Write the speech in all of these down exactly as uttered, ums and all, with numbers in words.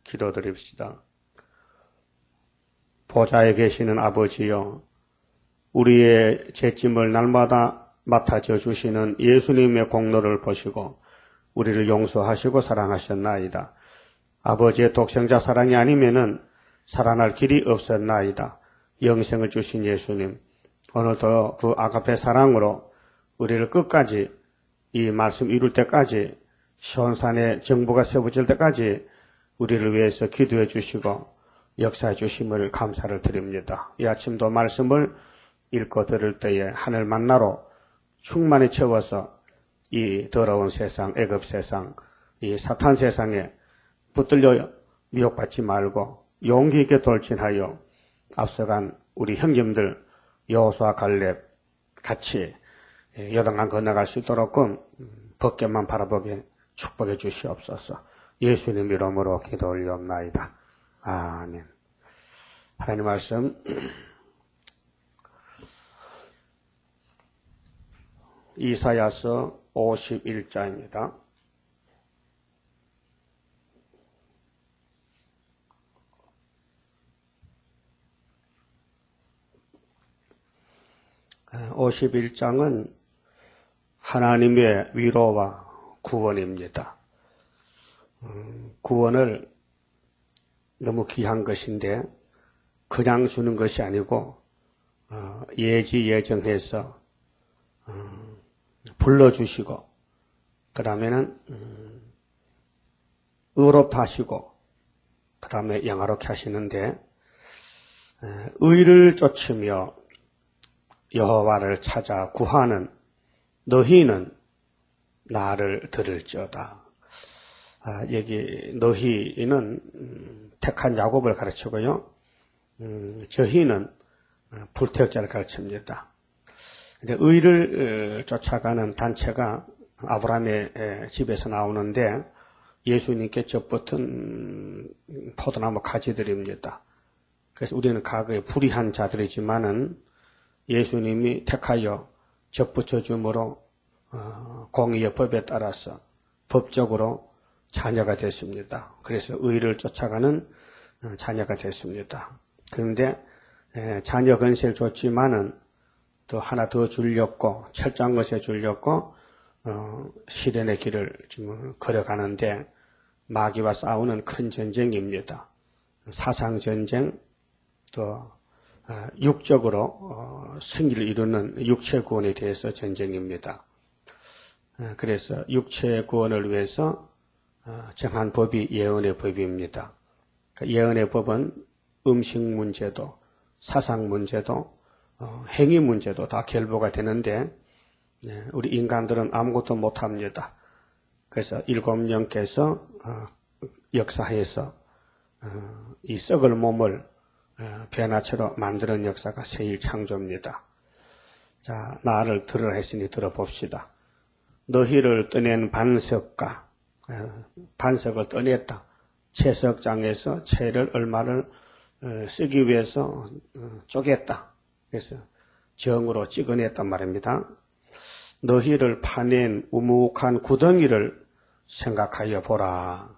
기도드립시다. 보좌에 계시는 아버지여, 우리의 죄짐을 날마다 맡아져 주시는 예수님의 공로를 보시고 우리를 용서하시고 사랑하셨나이다. 아버지의 독생자 사랑이 아니면은 살아날 길이 없었나이다. 영생을 주신 예수님, 오늘도 그 아가페 사랑으로 우리를 끝까지 이 말씀 이룰 때까지 시온산의 정부가 세워질 때까지 우리를 위해서 기도해 주시고 역사해 주심을 감사를 드립니다. 이 아침도 말씀을 읽고 들을 때에 하늘 만나로 충만히 채워서 이 더러운 세상, 애굽 세상, 이 사탄 세상에 붙들려 미혹받지 말고 용기 있게 돌진하여 앞서간 우리 형님들 여호수아 갈렙 같이 요단강 건너갈 수 있도록끔 벗겨만 바라보게 축복해 주시옵소서. 예수님 이름으로 기도 올리옵나이다. 아멘. 하나님 말씀 이사야서 오십일 장입니다. 오십일 장은 하나님의 위로와 구원입니다. 구원을 너무 귀한 것인데 그냥 주는 것이 아니고 예지 예정해서 불러주시고 그 다음에는 의롭다 하시고 그 다음에 영화롭게 하시는데 의를 쫓으며 여호와를 찾아 구하는 너희는 나를 들을지어다. 아, 여기 너희는 음, 택한 야곱을 가르치고요. 음, 저희는 불태역자를 가르칩니다. 근데 의를 어, 쫓아가는 단체가 아브라함의 집에서 나오는데 예수님께 접붙은 포도나무 가지들입니다. 그래서 우리는 과거에 불의한 자들이지만은 예수님이 택하여 접붙여 주므로 어, 공의의 법에 따라서 법적으로 자녀가 됐습니다. 그래서 의를 쫓아가는 자녀가 됐습니다. 그런데 에, 자녀 건세를 줬지만은 또 하나 더 주려고 철저한 것에 주려고 어, 시련의 길을 지금 걸어가는데 마귀와 싸우는 큰 전쟁입니다. 사상 전쟁 또 어, 육적으로 어, 승리를 이루는 육체 구원에 대해서 전쟁입니다. 어, 그래서 육체 구원을 위해서 어, 정한 법이 예언의 법입니다. 그 예언의 법은 음식 문제도 사상 문제도 어, 행위 문제도 다 결부가 되는데 네, 우리 인간들은 아무것도 못합니다. 그래서 일곱 영께서 어, 역사해서 어, 이 썩을 몸을 어, 변화체로 만드는 역사가 세일 창조입니다. 자, 나를 들으라 했으니 들어봅시다. 너희를 떠낸 반석과 반석을 떠냈다. 채석장에서 채를 얼마를 쓰기 위해서 쪼갰다. 그래서 정으로 찍어냈단 말입니다. 너희를 파낸 우묵한 구덩이를 생각하여 보라.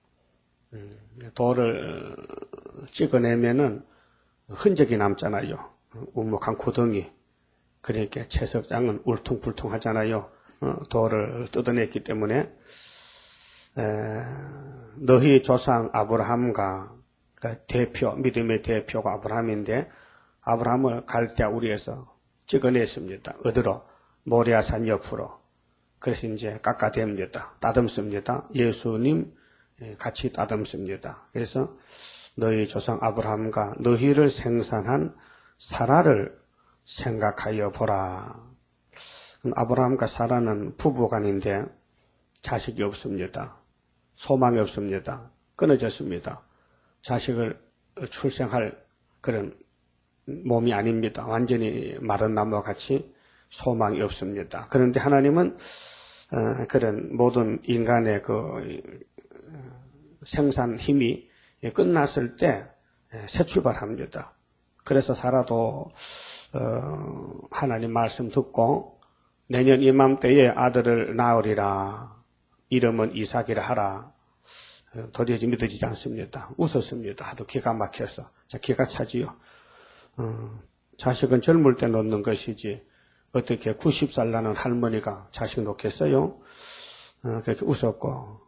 돌을 찍어내면은 흔적이 남잖아요. 우묵한 구덩이. 그러니까 채석장은 울퉁불퉁하잖아요. 돌을 뜯어냈기 때문에 에, 너희 조상 아브라함과 그러니까 대표, 믿음의 대표가 아브라함인데 아브라함을 갈대아 우리에서 찍어냈습니다. 어디로? 모리아산 옆으로. 그래서 이제 깎아댑니다. 따듬습니다. 예수님 같이 따듬습니다. 그래서 너희 조상 아브라함과 너희를 생산한 사라를 생각하여 보라. 아브라함과 사라는 부부간인데 자식이 없습니다. 소망이 없습니다. 끊어졌습니다. 자식을 출생할 그런 몸이 아닙니다. 완전히 마른 나무와 같이 소망이 없습니다. 그런데 하나님은 그런 모든 인간의 그 생산 힘이 끝났을 때 새 출발합니다. 그래서 사라도 하나님 말씀 듣고 내년 이맘때에 아들을 낳으리라. 이름은 이삭이라 하라. 도저히 믿어지지 않습니다. 웃었습니다. 하도 기가 막혀서. 자, 기가 차지요. 어, 자식은 젊을 때 놓는 것이지 어떻게 구십 살 나는 할머니가 자식 놓겠어요? 어, 그렇게 웃었고,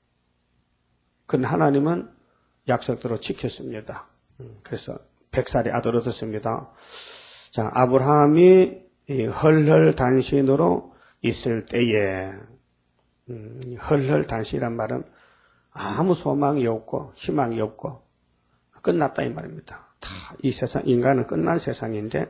그런데 하나님은 약속대로 지켰습니다. 그래서 백 살의 아들 얻었습니다. 자, 아브라함이 헐헐단신으로 있을 때에, 음, 헐헐단신이란 말은 아무 소망이 없고 희망이 없고 끝났다 이 말입니다. 다 이 세상, 인간은 끝난 세상인데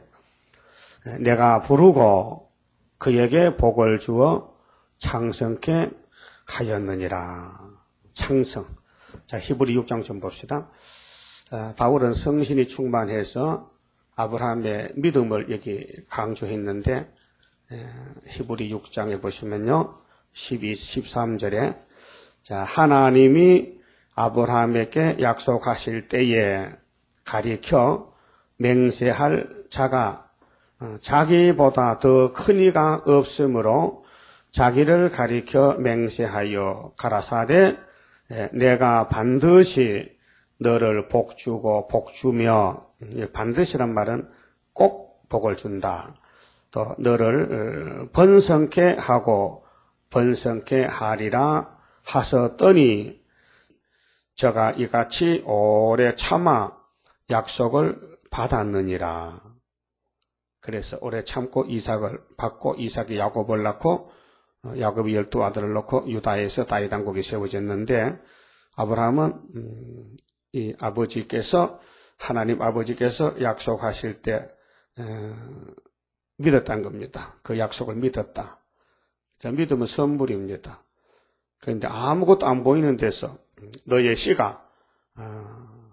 내가 부르고 그에게 복을 주어 창성케 하였느니라. 창성. 자, 히브리 육 장 좀 봅시다. 아, 바울은 성신이 충만해서 아브라함의 믿음을 여기 강조했는데, 에, 히브리 육 장에 보시면요, 십이, 십삼 절에, 자, 하나님이 아브라함에게 약속하실 때에 가리켜 맹세할 자가 어, 자기보다 더 큰 이가 없으므로 자기를 가리켜 맹세하여 가라사대 내가 반드시 너를 복주고 복주며, 반드시란 말은 꼭 복을 준다. 또 너를 번성케 하고 번성케 하리라 하셨더니 저가 이같이 오래 참아 약속을 받았느니라. 그래서 오래 참고 이삭을 받고 이삭이 야곱을 낳고 야곱이 열두 아들을 낳고 유다에서 다윗 왕국이 세워졌는데 아브라함은 음, 이 아버지께서 하나님 아버지께서 약속하실 때 에, 믿었다는 겁니다. 그 약속을 믿었다. 자, 믿음은 선물입니다. 그런데 아무것도 안 보이는 데서 너의 씨가 아,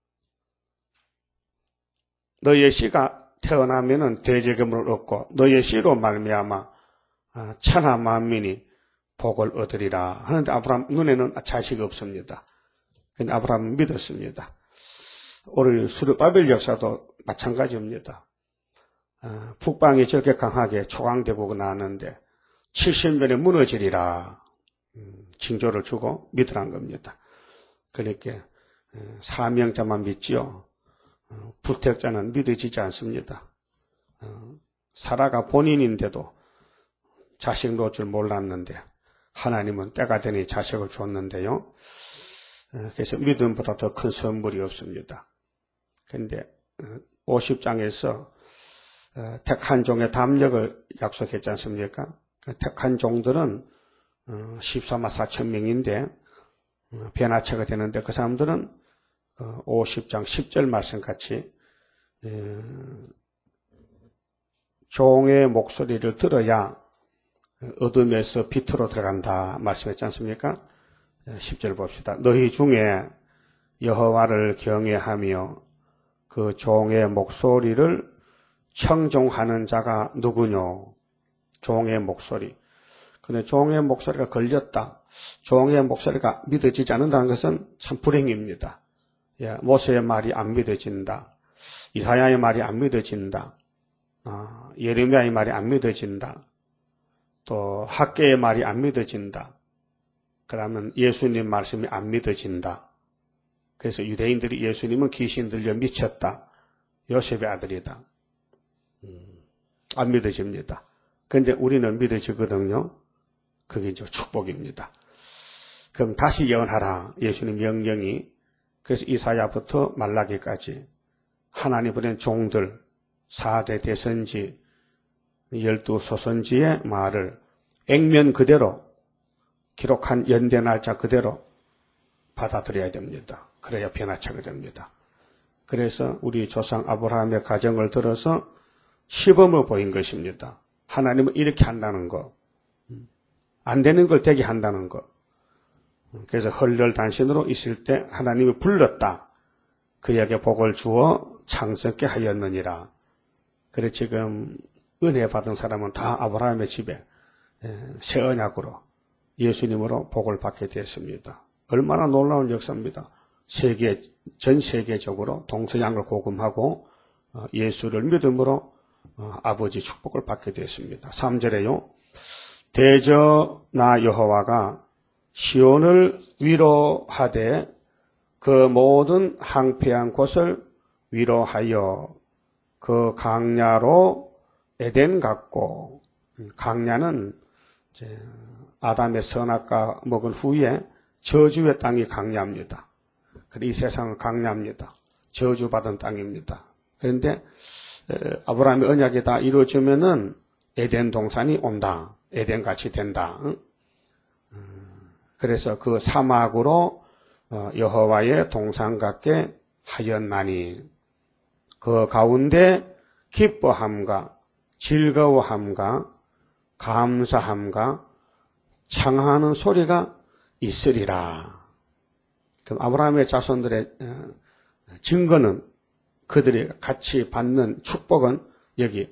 너의 씨가 태어나면은 대제금을 얻고 너의 씨로 말미암아 아, 천하 만민이 복을 얻으리라 하는데 아브라함 눈에는 자식이 없습니다. 근데 아브라함은 믿었습니다. 오늘 수르바벨 역사도 마찬가지입니다. 아, 북방이 저렇게 강하게 초강대국이 나왔는데 칠십 년에 무너지리라 음, 징조를 주고 믿으란 겁니다. 그렇게 사명자만 믿지요. 어, 부택자는 믿어지지 않습니다. 어, 사라가 본인인데도 자식 놓을 줄 몰랐는데 하나님은 때가 되니 자식을 줬는데요. 그래서 믿음보다 더 큰 선물이 없습니다. 그런데 오십 장에서 택한 종의 담력을 약속했지 않습니까? 택한 종들은 십삼만 사천 명인데 변화체가 되는데 그 사람들은 오십 장 십 절 말씀같이 종의 목소리를 들어야 어둠에서 빛으로 들어간다 말씀했지 않습니까? 십 절 봅시다. 너희 중에 여호와를 경외하며 그 종의 목소리를 청종하는 자가 누구뇨? 종의 목소리. 근데 종의 목소리가 걸렸다. 종의 목소리가 믿어지지 않는다는 것은 참 불행입니다. 예, 모세의 말이 안 믿어진다. 이사야의 말이 안 믿어진다. 아, 예레미야의 말이 안 믿어진다. 또 학계의 말이 안 믿어진다. 그러면 예수님 말씀이 안 믿어진다. 그래서 유대인들이 예수님은 귀신 들려 미쳤다. 요셉의 아들이다. 음, 안 믿어집니다. 그런데 우리는 믿어지거든요. 그게 이제 축복입니다. 그럼 다시 예언하라. 예수님 명령이. 그래서 이사야부터 말라기까지 하나님 보낸 종들, 사 대 대선지, 열두 소선지의 말을 액면 그대로 기록한 연대 날짜 그대로 받아들여야 됩니다. 그래야 변화차게 됩니다. 그래서 우리 조상 아브라함의 가정을 들어서 시범을 보인 것입니다. 하나님은 이렇게 한다는 거, 안 되는 걸 되게 한다는 거. 그래서 헐헐단신으로 있을 때 하나님이 불렀다. 그에게 복을 주어 창성케 하였느니라. 그래 지금 은혜 받은 사람은 다 아브라함의 집에 새 언약으로 예수님으로 복을 받게 되었습니다. 얼마나 놀라운 역사입니다. 세계, 전 세계적으로 동서양을 복음하고 예수를 믿음으로 아버지 축복을 받게 되었습니다. 삼 절에요. 대저 나 여호와가 시온을 위로하되 그 모든 황폐한 곳을 위로하여 그 강야로 에덴 같고, 강야는 이제 아담의 선악과 먹은 후에 저주의 땅이 강야입니다. 이 세상은 강야입니다. 저주받은 땅입니다. 그런데 아브라함의 언약이 다 이루어지면은 에덴 동산이 온다. 에덴같이 된다. 그래서 그 사막으로 여호와의 동산 같게 하였나니 그 가운데 기뻐함과 즐거워함과 감사함과 창하는 소리가 있으리라. 그럼 아브라함의 자손들의 증거는 그들이 같이 받는 축복은 여기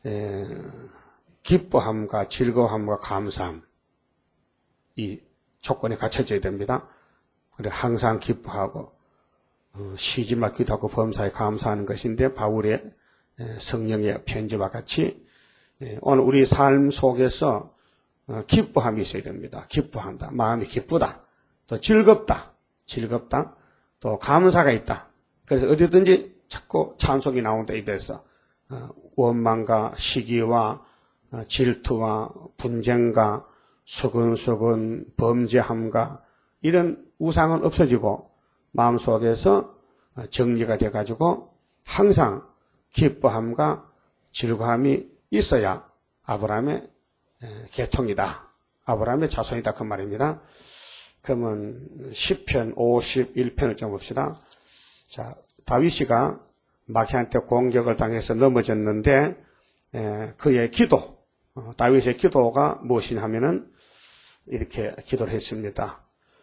기뻐함과 즐거움과 감사함 이 조건이 갖춰져야 됩니다. 그래 항상 기뻐하고 쉬지 말기도 하고 범사에 감사하는 것인데 바울의 성령의 편지와 같이 오늘 우리 삶 속에서 기뻐함이 있어야 됩니다. 기뻐한다. 마음이 기쁘다. 또 즐겁다. 즐겁다. 또 감사가 있다. 그래서 어디든지 자꾸 찬송이 나온다 입에서 원망과 시기와 질투와 분쟁과 수근수근 범죄함과 이런 우상은 없어지고 마음속에서 정리가 돼가지고 항상 기뻐함과 즐거움이 있어야 아브라함의 계통이다. 아브라함의 자손이다. 그 말입니다. 그러면 시편 오십일 편을 좀 봅시다. 자, 다윗이가 마키한테 공격을 당해서 넘어졌는데 에, 그의 기도, 어, 다윗의 기도가 무엇이냐 하면은 이렇게 기도를 했습니다.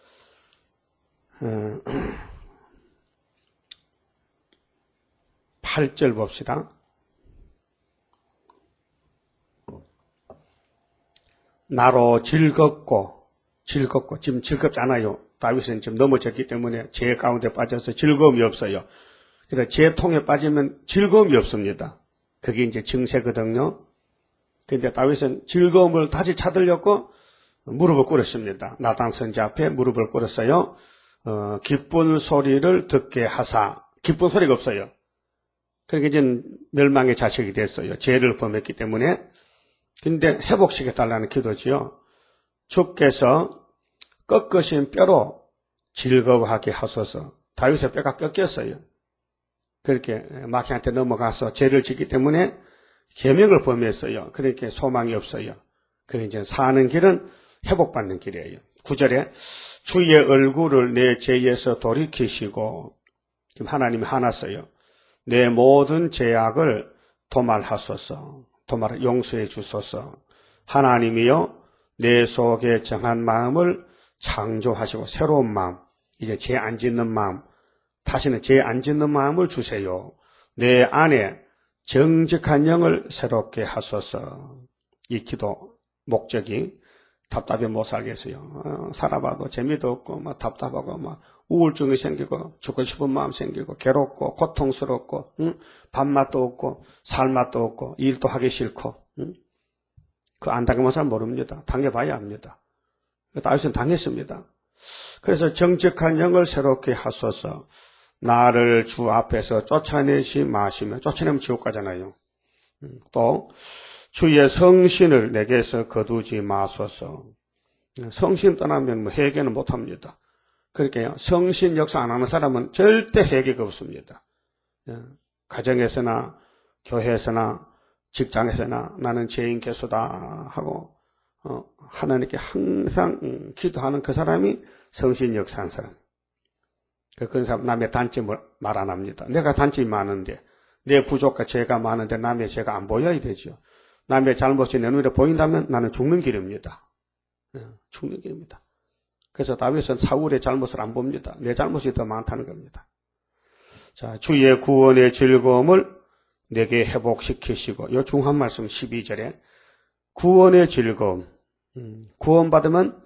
어, 팔 절 봅시다. 나로 즐겁고 즐겁고 지금 즐겁지 않아요. 다윗은 지금 넘어졌기 때문에 죄 가운데 빠져서 즐거움이 없어요. 그러니까 죄 통에 빠지면 즐거움이 없습니다. 그게 이제 증세거든요. 그런데 다윗은 즐거움을 다시 찾으려고 무릎을 꿇었습니다. 나단 선지 앞에 무릎을 꿇었어요. 어, 기쁜 소리를 듣게 하사. 기쁜 소리가 없어요. 그러니까 이제 멸망의 자식이 됐어요. 죄를 범했기 때문에. 근데 회복시켜달라는 기도지요. 주께서 꺾으신 뼈로 즐거워하게 하소서. 다윗의 뼈가 꺾였어요. 그렇게 마키한테 넘어가서 죄를 짓기 때문에 계명을 범했어요. 그러니까 소망이 없어요. 그게 이제 사는 길은 회복받는 길이에요. 구 절에 주의 얼굴을 내 죄에서 돌이키시고 지금 하나님이 화났어요. 내 모든 죄악을 도말하소서. 도말 용서해 주소서. 하나님이여 내 속에 정한 마음을 창조하시고 새로운 마음, 이제 죄 안 짓는 마음, 다시는 죄 안 짓는 마음을 주세요. 내 안에 정직한 영을 새롭게 하소서. 이 기도 목적이 답답해 못 살겠어요. 어, 살아봐도 재미도 없고 막 답답하고 막 우울증이 생기고 죽고 싶은 마음 생기고 괴롭고 고통스럽고 응? 밥맛도 없고 살맛도 없고 일도 하기 싫고 응? 그 안 당해본 사람 모릅니다. 당해봐야 합니다. 다윗은 당했습니다. 그래서 정직한 영을 새롭게 하소서. 나를 주 앞에서 쫓아내지 마시며, 쫓아내면 지옥 가잖아요. 또 주의 성신을 내게서 거두지 마소서. 성신 떠나면 뭐 회개는 못합니다. 그렇게 성신 역사 안 하는 사람은 절대 회개가 없습니다. 가정에서나 교회에서나 직장에서나 나는 죄인 개수다 하고 어, 하나님께 항상 음, 기도하는 그 사람이 성신 역사한 사람. 그런 사람 남의 단점을 말 안 합니다. 내가 단점이 많은데 내 부족과 죄가 많은데 남의 죄가 안 보여야 되죠. 남의 잘못이 내 눈에 보인다면 나는 죽는 길입니다. 죽는 길입니다. 그래서 다윗은 사울의 잘못을 안 봅니다. 내 잘못이 더 많다는 겁니다. 자, 주의 구원의 즐거움을 내게 회복시키시고, 이 중한 말씀 십이 절에 구원의 즐거움, 음, 구원받으면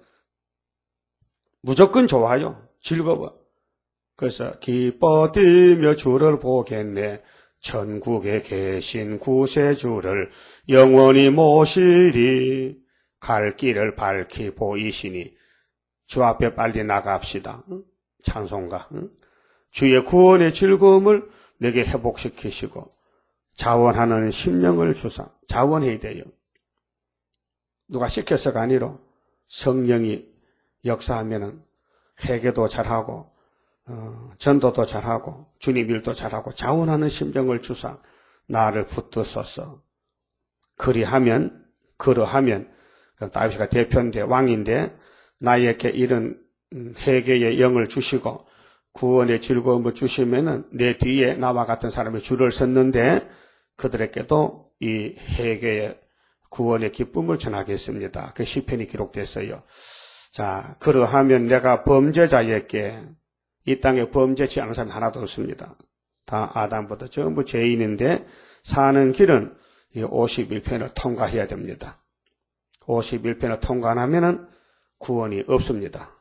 무조건 좋아요. 즐거워. 그래서 기뻐 뛰며 주를 보겠네. 천국에 계신 구세주를 영원히 모시리. 갈 길을 밝히 보이시니 주 앞에 빨리 나갑시다. 찬송가. 주의 구원의 즐거움을 내게 회복시키시고 자원하는 심령을 주사. 자원해야 돼요. 누가 시켜서가 아니라 성령이 역사하면은 회개도 잘하고 어, 전도도 잘하고 주님 일도 잘하고 자원하는 심령을 주사 나를 붙드소서. 그리하면 그러하면 다윗이가 대표인데 왕인데 나에게 이런 회개의 영을 주시고 구원의 즐거움을 주시면은 내 뒤에 나와 같은 사람이 줄을 섰는데 그들에게도 이 회개의 구원의 기쁨을 전하겠습니다. 그 시편이 기록됐어요. 자, 그러하면 내가 범죄자에게 이 땅에 범죄치 않은 사람 하나도 없습니다. 다 아담부터 전부 죄인인데 사는 길은 이 오십일 편을 통과해야 됩니다. 오십일 편을 통과하면은 구원이 없습니다.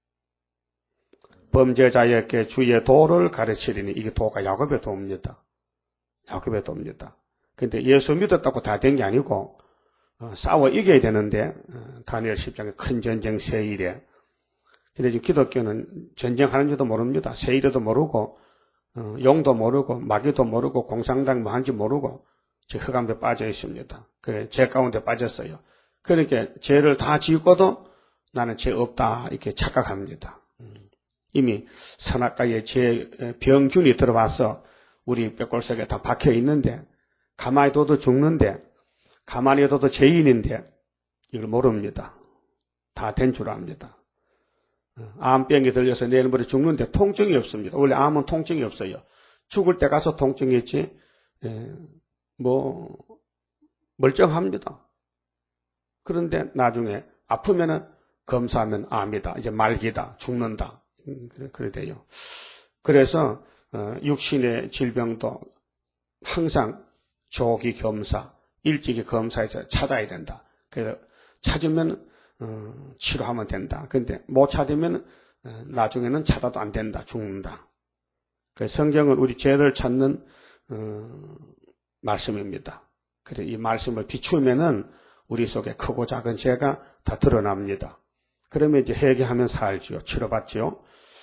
범죄자에게 주의 도를 가르치리니 이게 도가 야곱의 도입니다. 야곱의 도입니다. 근데 예수 믿었다고 다 된 게 아니고 어, 싸워 이겨야 되는데 어, 다니엘 십 장에 큰 전쟁 세일에 근데 지금 기독교는 전쟁하는 줄도 모릅니다. 세일에도 모르고 어, 용도 모르고 마귀도 모르고 공산당 뭐 한지 모르고 지금 흑암에 빠져 있습니다. 그 죄 가운데 빠졌어요. 그러니까 죄를 다 지고도 나는 죄 없다 이렇게 착각합니다. 이미 선악과의 죄 병균이 들어와서 우리 뼈골 속에 다 박혀 있는데 가만히 둬도 죽는데 가만히 둬도 죄인인데 이걸 모릅니다. 다 된 줄 압니다. 암병이 들려서 내일 모레 죽는데 통증이 없습니다. 원래 암은 통증이 없어요. 죽을 때 가서 통증이 있지 에, 뭐 멀쩡합니다. 그런데 나중에 아프면은 검사하면 암이다. 이제 말기다. 죽는다. 그래, 그래 돼요. 그래서 어, 육신의 질병도 항상 조기 검사, 일찍이 검사해서 찾아야 된다. 그래서 찾으면 어, 치료하면 된다. 그런데 못 찾으면 어, 나중에는 찾아도 안 된다. 죽는다. 그래서 성경은 우리 죄를 찾는 어, 말씀입니다. 그래서 이 말씀을 비추면은 우리 속에 크고 작은 죄가 다 드러납니다. 그러면 이제 회개하면 살지요. 치료받지요.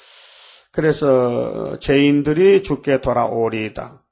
그래서 죄인들이 주께 돌아오리이다.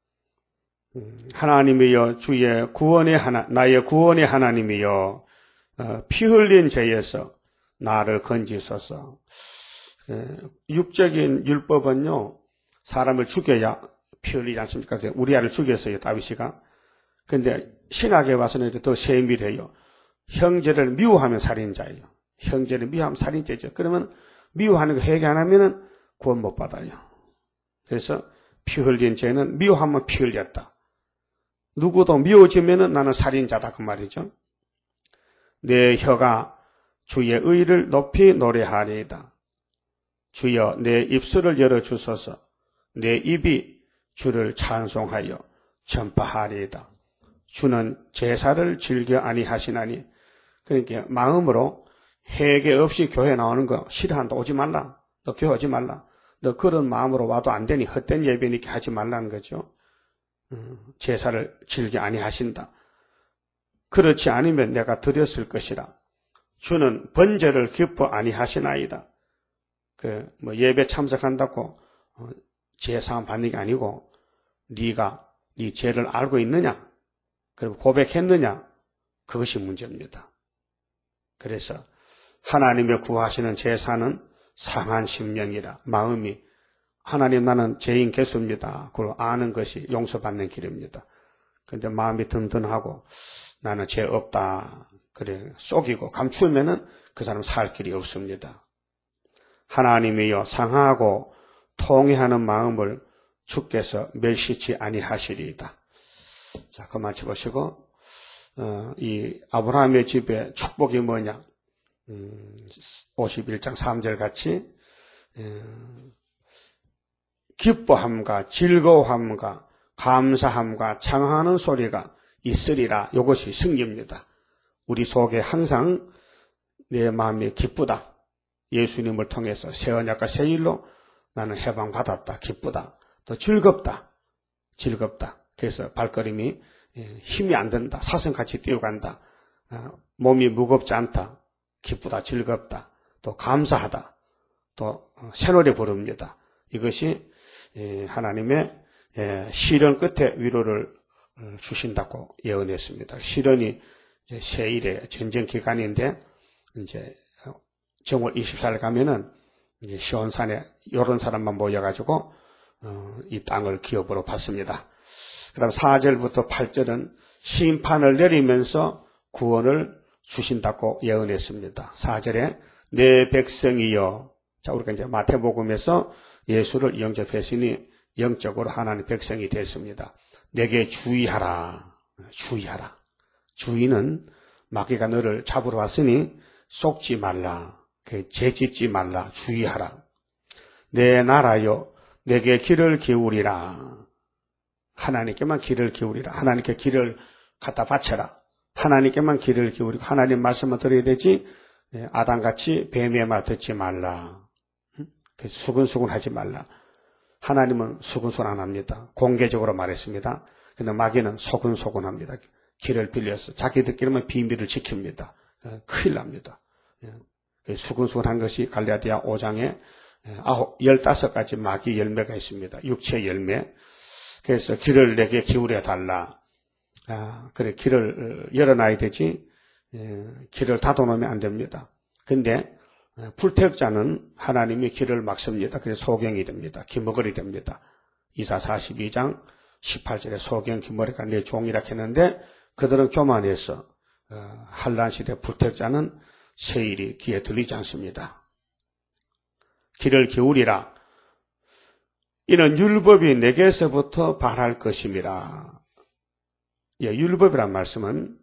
하나님이여 주의 구원의 하나, 나의 구원의 하나님이여 어, 피 흘린 죄에서 나를 건지소서. 에, 육적인 율법은요 사람을 죽여야 피 흘리지 않습니까? 우리아를 죽였어요 다윗이가. 그런데 신학에 와서는 더 세밀해요. 형제를 미워하면 살인자예요. 형제를 미워하면 살인죄죠. 그러면 미워하는 거 회개 안 하면은 구원 못 받아요. 그래서 피 흘린 죄는 미워하면 피 흘렸다. 누구도 미워지면은 나는 살인자다 그 말이죠. 내 혀가 주의 의를 높이 노래하리이다. 주여 내 입술을 열어주소서. 내 입이 주를 찬송하여 전파하리이다. 주는 제사를 즐겨 아니하시나니. 그러니까 마음으로 회개 없이 교회 나오는 거 싫어한다. 오지 말라. 너 교회 오지 말라. 너 그런 마음으로 와도 안 되니 헛된 예배니까 하지 말라는 거죠. 제사를 즐겨 아니하신다. 그렇지 않으면 내가 드렸을 것이라. 주는 번제를 기뻐 아니하시나이다. 그 뭐 예배 참석한다고 제사함 받는 게 아니고 네가 네 죄를 알고 있느냐? 그리고 고백했느냐? 그것이 문제입니다. 그래서 하나님의 구하시는 제사는 상한 심령이라. 마음이 하나님 나는 죄인 개수입니다. 그걸 아는 것이 용서받는 길입니다. 그런데 마음이 든든하고 나는 죄 없다. 그래 속이고 감추면은 그 사람 살 길이 없습니다. 하나님이여 상하고 통회하는 마음을 주께서 멸시치 아니하시리이다. 자, 그만 쳐보시고 어, 이 아브라함의 집에 축복이 뭐냐? 음, 오십일 장 삼 절 같이 음, 기뻐함과 즐거움과 감사함과 찬양하는 소리가 있으리라. 이것이 승리입니다. 우리 속에 항상 내 마음이 기쁘다. 예수님을 통해서 새 언약과 새 일로 나는 해방받았다. 기쁘다. 또 즐겁다. 즐겁다. 그래서 발걸음이 힘이 안 든다. 사슴같이 뛰어간다. 몸이 무겁지 않다. 기쁘다. 즐겁다. 또 감사하다, 또 새노래 부릅니다. 이것이 하나님의 시련 끝에 위로를 주신다고 예언했습니다. 시련이 이제 세일의 전쟁 기간인데 이제 정월 이십사 일 가면은 이제 시온산에 요런 사람만 모여가지고 어, 이 땅을 기업으로 받습니다. 그다음 사 절부터 팔 절은 심판을 내리면서 구원을 주신다고 예언했습니다. 사 절에 내 백성이여, 자 우리가 이제 마태복음에서 예수를 영접했으니 영적으로 하나님 백성이 됐습니다. 내게 주의하라, 주의하라. 주의는 마귀가 너를 잡으러 왔으니 속지 말라, 죄짓지 말라, 주의하라. 내 나라여, 내게 귀를 기울이라. 하나님께만 귀를 기울이라. 하나님께 귀를 갖다 바쳐라. 하나님께만 귀를 기울이고 하나님 말씀을 들어야 되지 아담같이 뱀의 말 듣지 말라. 수근수근 하지 말라. 하나님은 수근수근 안 합니다. 공개적으로 말했습니다. 근데 마귀는 소근소근 합니다. 길을 빌려서 자기들끼리만 비밀을 지킵니다. 큰일 납니다. 수근수근한 것이 갈라디아 오 장에 아홉, 열다섯 가지 마귀 열매가 있습니다. 육체 열매. 그래서 길을 내게 기울여 달라. 아, 그래, 길을 열어놔야 되지, 길을 닫아놓으면 안 됩니다. 근데, 불택자는 하나님이 길을 막습니다. 그래서 소경이 됩니다. 기머거리 됩니다. 이사 사십이 장 십팔 절에 소경 기머리가 내 종이라 했는데, 그들은 교만해서, 어, 한란시대 불택자는 세일이 귀에 들리지 않습니다. 길을 기울이라. 이는 율법이 내게서부터 발할 것임이라. 예, 율법이란 말씀은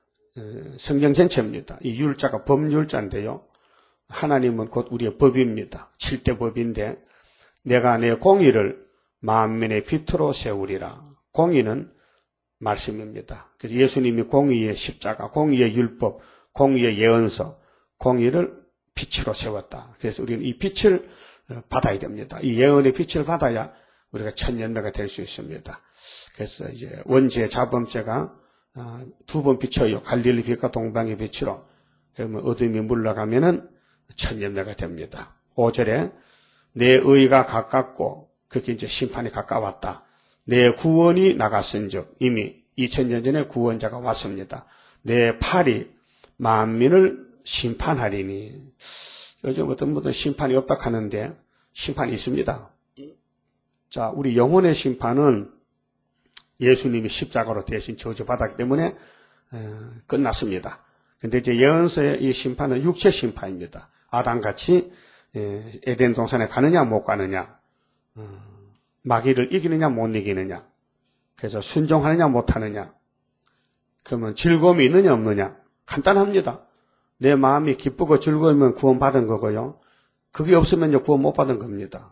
성경 전체입니다. 이 율자가 법률자인데요. 하나님은 곧 우리의 법입니다. 칠대 법인데 내가 내 공의를 만민의 빛으로 세우리라. 공의는 말씀입니다. 그래서 예수님이 공의의 십자가, 공의의 율법, 공의의 예언서, 공의를 빛으로 세웠다. 그래서 우리는 이 빛을 받아야 됩니다. 이 예언의 빛을 받아야 우리가 천년매가 될 수 있습니다. 그래서 이제 원죄, 자범죄가 두 번 비쳐요. 갈릴리 빛과 동방의 빛으로. 그러면 어둠이 물러가면은 천년매가 됩니다. 오 절에 내 의가 가깝고 그게 이제 심판이 가까웠다. 내 구원이 나갔은즉 이미 이천 년 전에 구원자가 왔습니다. 내 팔이 만민을 심판하리니. 요즘 어떤 분들은 심판이 없다 하는데 심판이 있습니다. 자, 우리 영혼의 심판은 예수님이 십자가로 대신 저주받았기 때문에 어, 끝났습니다. 근데 이제 예언서의 이 심판은 육체 심판입니다. 아담같이 에덴 동산에 가느냐 못 가느냐, 어, 마귀를 이기느냐 못 이기느냐, 그래서 순종하느냐 못 하느냐, 그러면 즐거움이 있느냐 없느냐. 간단합니다. 내 마음이 기쁘고 즐거우면 구원받은 거고요. 그게 없으면 구원 못 받은 겁니다.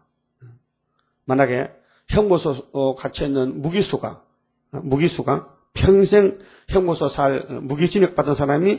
만약에 형무소 갇혀있는 무기수가, 무기수가 평생 형무소 살 무기징역 받은 사람이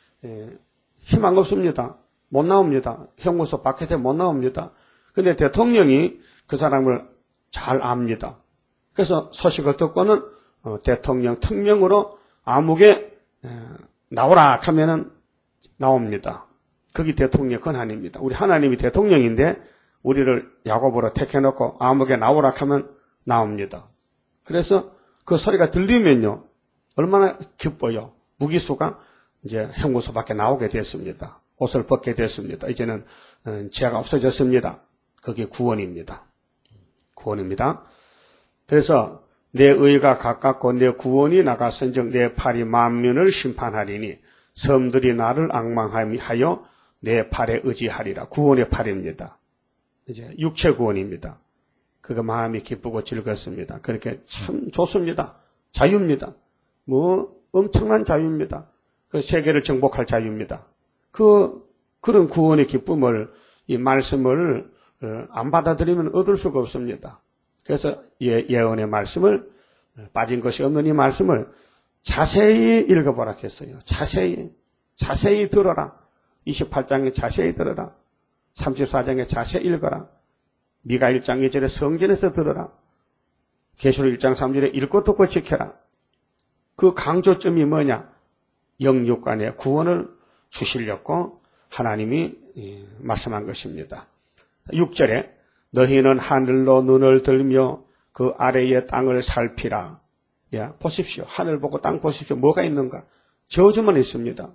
희망 없습니다. 못 나옵니다. 형무소 밖에 못 나옵니다. 근데 대통령이 그 사람을 잘 압니다. 그래서 소식을 듣고는 대통령 특명으로 암흑에 나오라 하면은 나옵니다. 그게 대통령의 권한입니다. 우리 하나님이 대통령인데 우리를 야곱으로 택해놓고 암흑에 나오라 하면 나옵니다. 그래서 그 소리가 들리면요, 얼마나 기뻐요. 무기수가 이제 형무소 밖에 나오게 됐습니다. 옷을 벗게 됐습니다. 이제는 죄가 없어졌습니다. 그게 구원입니다. 구원입니다. 그래서 내 의가 가깝고 내 구원이 나갔은즉 내 팔이 만민을 심판하리니 섬들이 나를 앙망하여 내 팔에 의지하리라. 구원의 팔입니다. 이제 육체 구원입니다. 그거 마음이 기쁘고 즐겁습니다. 그렇게 참 좋습니다. 자유입니다. 뭐 엄청난 자유입니다. 그 세계를 정복할 자유입니다. 그 그런 구원의 기쁨을, 이 말씀을 안 받아들이면 얻을 수가 없습니다. 그래서 예, 예언의 말씀을, 빠진 것이 없는 이 말씀을 자세히 읽어보라 했어요. 자세히, 자세히 들어라. 이십팔 장에 자세히 들어라. 삼십사 장에 자세히 읽어라. 미가 일 장 이 절에 성전에서 들어라. 계시록 일 장 삼 절에 읽고 듣고 지켜라. 그 강조점이 뭐냐? 영육간의 구원을 주시려고 하나님이 말씀한 것입니다. 육 절에 너희는 하늘로 눈을 들며 그 아래의 땅을 살피라. 야, 보십시오. 하늘 보고 땅 보십시오. 뭐가 있는가? 저주만 있습니다.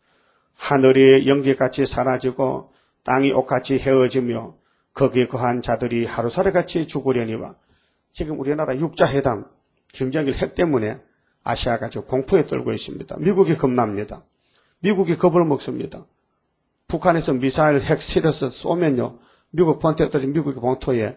하늘이 연기같이 사라지고 땅이 옷같이 헤어지며 거기에 거한 자들이 하루살이같이 죽으려니와. 지금 우리나라 육자회담, 김정일 핵 때문에 아시아가 지금 공포에 떨고 있습니다. 미국이 겁납니다. 미국이 겁을 먹습니다. 북한에서 미사일 핵 실어서 쏘면요, 미국 본토에 떨어진 미국의 본토에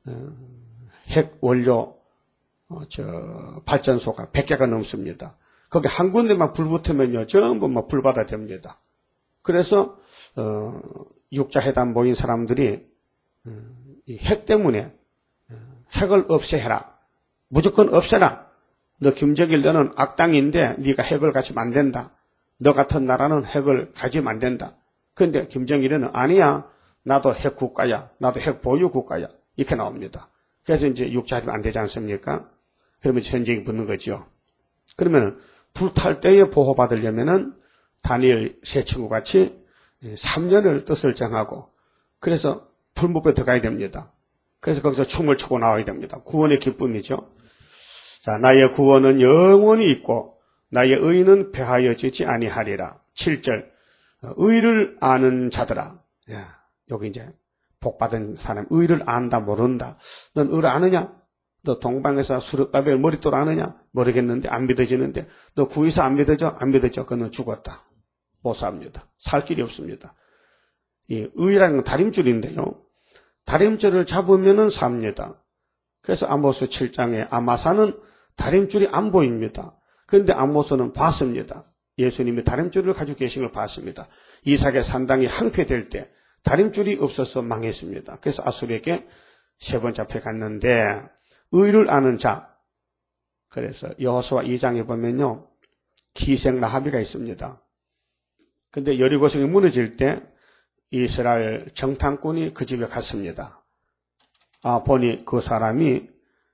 핵 원료 어, 저 발전소가 백 개가 넘습니다. 거기 한 군데만 불 붙으면요, 전부 뭐 불바다 됩니다. 그래서 어, 육자회담 모인 사람들이 어, 이 핵 때문에 어, 핵을 없애해라. 무조건 없애라. 너 김정일 너는 악당인데 네가 핵을 가지면 안 된다. 너 같은 나라는 핵을 가지면 안 된다. 그런데 김정일은 아니야. 나도 핵 국가야. 나도 핵 보유 국가야. 이렇게 나옵니다. 그래서 이제 육자회담 안 되지 않습니까? 그러면 전쟁이 붙는 거죠. 그러면 불탈 때에 보호받으려면은 다니엘 세 친구 같이 삼 년을 뜻을 정하고 그래서 풀무불에 들어가야 됩니다. 그래서 거기서 춤을 추고 나와야 됩니다. 구원의 기쁨이죠. 자, 나의 구원은 영원히 있고 나의 의는 폐하여지지 아니하리라. 칠 절 의를 아는 자들아. 야, 여기 이제 복받은 사람, 의를 안다 모른다. 넌 의를 아느냐? 너 동방에서 수르바벨 머릿돌 아느냐? 모르겠는데 안 믿어지는데 너 구에서 안 믿어져? 안 믿어져? 그는 죽었다. 못 삽니다. 살 길이 없습니다. 이 의라는 건 다림줄인데요. 다림줄을 잡으면은 삽니다. 그래서 아모스 칠 장에 아마사는 다림줄이 안 보입니다. 그런데 아모스는 봤습니다. 예수님이 다림줄을 가지고 계신 걸 봤습니다. 이삭의 산당이 항폐될 때 다림줄이 없어서 망했습니다. 그래서 아수르에게 세 번 잡혀갔는데 의를 아는 자. 그래서 여호수아 이 장에 보면요. 기생 라합이가 있습니다. 근데 여리고성이 무너질 때 이스라엘 정탐꾼이 그 집에 갔습니다. 아, 보니 그 사람이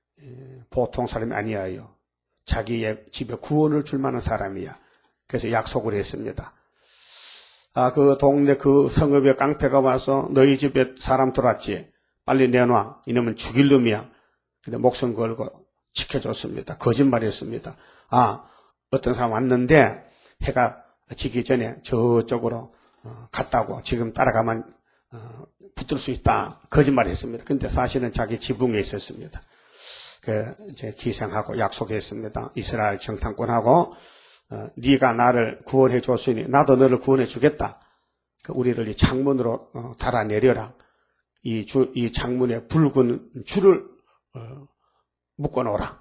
보통 사람이 아니에요. 자기의 집에 구원을 줄 만한 사람이야. 그래서 약속을 했습니다. 아, 그 동네 그 성읍에 깡패가 와서 너희 집에 사람 들어왔지. 빨리 내놔. 이놈은 죽일 놈이야. 근데 목숨 걸고 지켜줬습니다. 거짓말했습니다. 아, 어떤 사람 왔는데 해가 지기 전에 저쪽으로 어, 갔다고 지금 따라가면 어, 붙을 수 있다. 거짓말했습니다. 근데 사실은 자기 지붕에 있었습니다. 그 이제 기생하고 약속했습니다. 이스라엘 정탐꾼하고 어, 네가 나를 구원해 줬으니 나도 너를 구원해 주겠다. 그 우리를 이 창문으로 어, 달아내려라. 이, 주, 이 창문에 붉은 줄을 어, 묶어놓으라.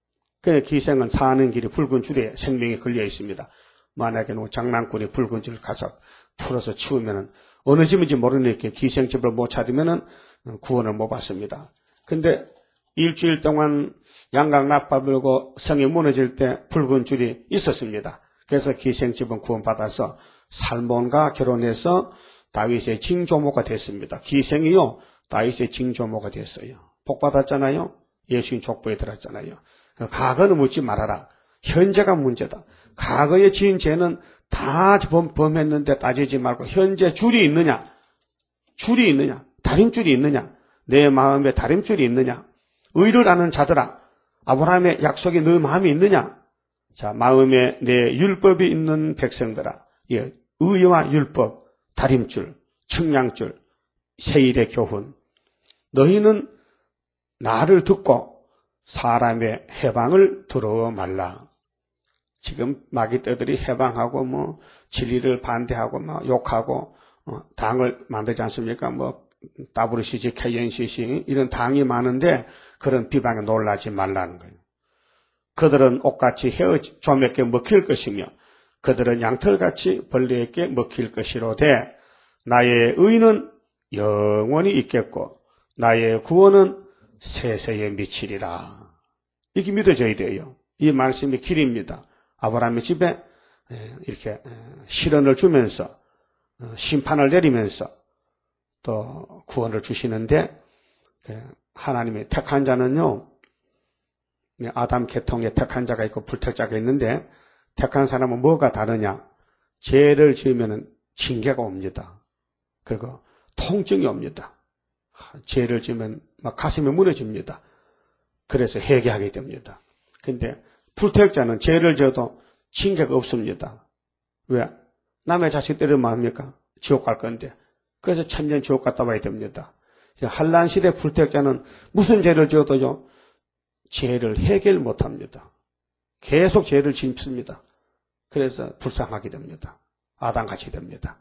그 기생은 사는 길이 붉은 줄에 생명이 걸려 있습니다. 만약에 뭐 장난꾼이 붉은 줄을 가서 풀어서 치우면은 어느 집인지 모르니까 기생집을 못 찾으면은 구원을 못 받습니다. 근데 일주일 동안 양각 나팔 불고 성이 무너질 때 붉은 줄이 있었습니다. 그래서 기생집은 구원받아서 살몬과 결혼해서 다윗의 징조모가 됐습니다. 기생이요 다윗의 징조모가 됐어요. 복 받았잖아요. 예수님 족보에 들었잖아요. 과거는 묻지 말아라. 현재가 문제다. 과거에 지은 죄는 다 범했는데 따지지 말고 현재 줄이 있느냐? 줄이 있느냐? 다림줄이 있느냐? 내 마음에 다림줄이 있느냐? 의를 아는 자들아, 아브라함의 약속이 너 마음에 있느냐? 자, 마음에 내 율법이 있는 백성들아, 예, 의와 율법, 다림줄, 측량줄, 세일의 교훈. 너희는 나를 듣고 사람의 해방을 들어 말라. 지금 마귀떼들이 해방하고 뭐 진리를 반대하고 막 욕하고 어, 당을 만들지 않습니까? 뭐 더블유씨지, 케이엔씨씨 이런 당이 많은데 그런 비방에 놀라지 말라는 거예요. 그들은 옷같이 헤어지 조맥에 먹힐 것이며 그들은 양털같이 벌레에게 먹힐 것이로되 나의 의는 영원히 있겠고 나의 구원은 세세에 미치리라. 이게 믿어져야 돼요. 이 말씀이 길입니다. 아브라함의 집에 이렇게 시련을 주면서 심판을 내리면서 또 구원을 주시는데 하나님의 택한 자는요. 아담 계통에 택한 자가 있고 불택자가 있는데 택한 사람은 뭐가 다르냐. 죄를 지으면 징계가 옵니다. 그리고 통증이 옵니다. 죄를 지면 막 가슴이 무너집니다. 그래서 회개하게 됩니다. 근데 불태역자는 죄를 져도 징계가 없습니다. 왜? 남의 자식 때리면 뭐합니까? 지옥 갈 건데. 그래서 천년 지옥 갔다 와야 됩니다. 한란시대 불태역자는 무슨 죄를 지어도요, 죄를 해결 못합니다. 계속 죄를 짓습니다. 그래서 불쌍하게 됩니다. 아담같이 됩니다.